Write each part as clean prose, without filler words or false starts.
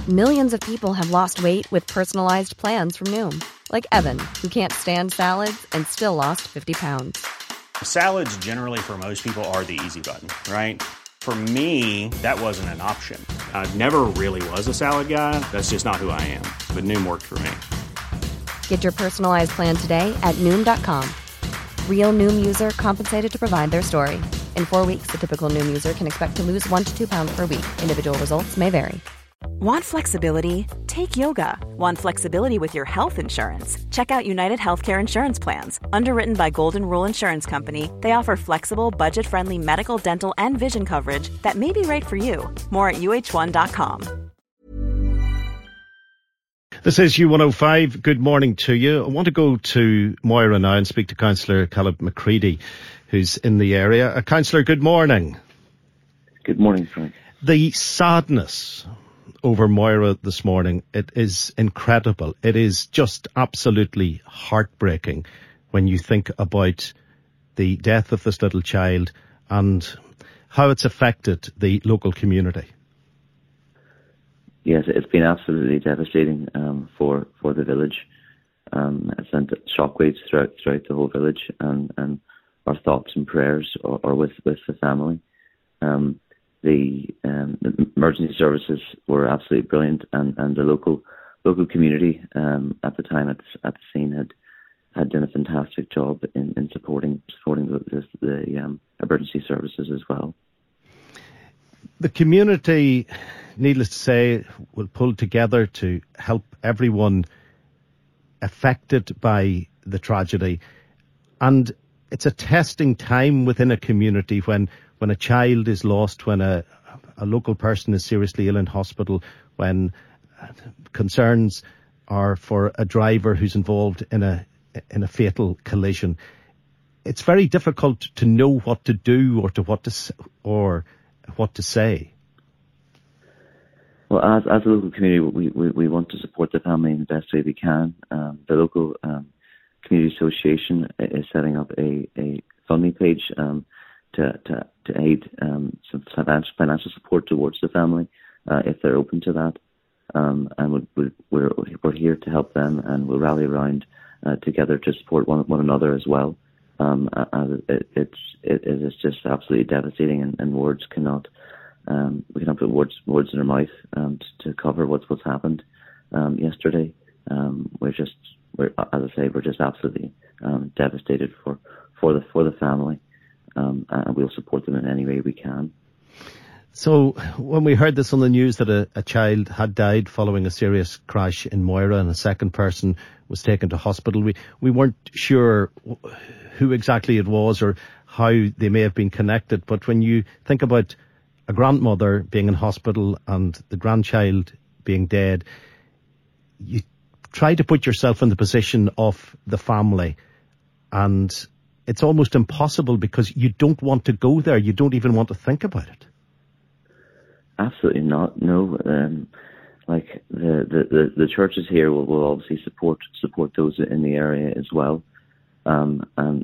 Millions of people have lost weight with personalized plans from Noom. Like Evan, who can't stand salads and still lost 50 pounds. Salads generally for most people are the easy button, right? For me, that wasn't an option. I never really was a salad guy. That's just not who I am. But Noom worked for me. Get your personalized plan today at Noom.com. Real Noom user compensated to provide their story. In 4 weeks, the typical Noom user can expect to lose 1 to 2 pounds per week. Individual results may vary. Want flexibility? Take yoga. Want flexibility with your health insurance? Check out United Healthcare Insurance Plans. Underwritten by Golden Rule Insurance Company, they offer flexible, budget-friendly medical, dental, and vision coverage that may be right for you. More at uh1.com. This is U105. Good morning to you. I want to go to Moira now and speak to Councillor Caleb McCready, who's in the area. Councillor, good morning. Good morning, Frank. The sadness over Moira this morning, it is incredible. It is just absolutely heartbreaking when you think about the death of this little child and how it's affected the local community. Yes, it's been absolutely devastating for the village. It sent shockwaves throughout the whole village, and our thoughts and prayers are with the family. The emergency services were absolutely brilliant, and the local community at the time at the scene had done a fantastic job in supporting the emergency services as well. The community, needless to say, will pull together to help everyone affected by the tragedy. And it's a testing time within a community when a child is lost, when a local person is seriously ill in hospital, when concerns are for a driver who's involved in a fatal collision. It's very difficult to know what to do or what to say. Well, as a local community, we want to support the family in the best way we can. The local community association is setting up a funding page to aid some financial support towards the family if they're open to that. And we're here to help them, and we'll rally around together to support one another as well. It is just absolutely devastating, and words cannot. We cannot put words in our mouth to cover what's happened yesterday. We're just absolutely devastated for the family, and we'll support them in any way we can. So when we heard this on the news that a child had died following a serious crash in Moira and a second person was taken to hospital, we weren't sure who exactly it was or how they may have been connected. But when you think about a grandmother being in hospital and the grandchild being dead, you try to put yourself in the position of the family, and it's almost impossible because you don't want to go there. You don't even want to think about it. Absolutely not. No. Like the churches here will obviously support those in the area as well. And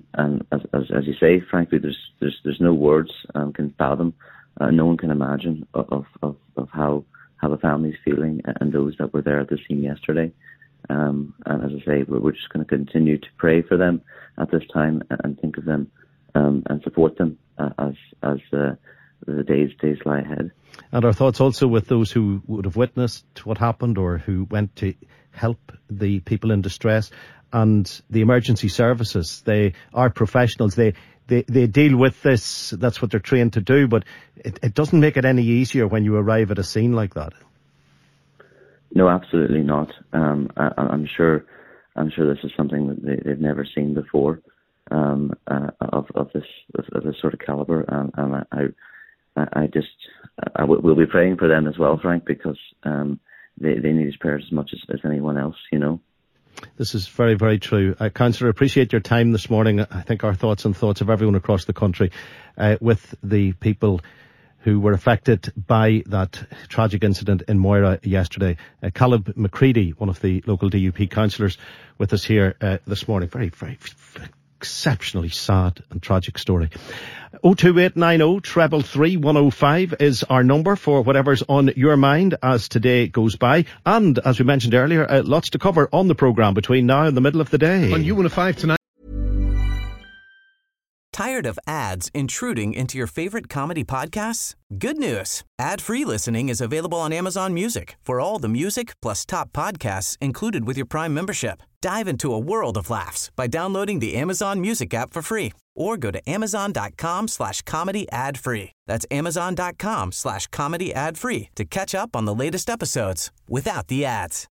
as you say, frankly, there's no words can fathom. No one can imagine of how the family's feeling and those that were there at the scene yesterday. And as I say, we're just going to continue to pray for them at this time and think of them and support them as the days lie ahead. And our thoughts also with those who would have witnessed what happened or who went to help the people in distress, and the emergency services. They are professionals. They deal with this. That's what they're trained to do. But it doesn't make it any easier when you arrive at a scene like that. No, absolutely not. I'm sure this is something that they've never seen before of this sort of caliber. And we'll be praying for them as well, Frank, because they need his prayers as much as anyone else, you know. This is very, very true. Councillor, I appreciate your time this morning. I think our thoughts and thoughts of everyone across the country with the people who were affected by that tragic incident in Moira yesterday. Caleb McCready, one of the local DUP councillors, with us here this morning. Very, very exceptionally sad and tragic story. 02890 333 105 is our number for whatever's on your mind as today goes by. And as we mentioned earlier, lots to cover on the programme between now and the middle of the day. On U105 tonight. Tired of ads intruding into your favorite comedy podcasts? Good news. Ad-free listening is available on Amazon Music for all the music plus top podcasts included with your Prime membership. Dive into a world of laughs by downloading the Amazon Music app for free or go to amazon.com/comedy ad-free. That's amazon.com/comedy ad-free to catch up on the latest episodes without the ads.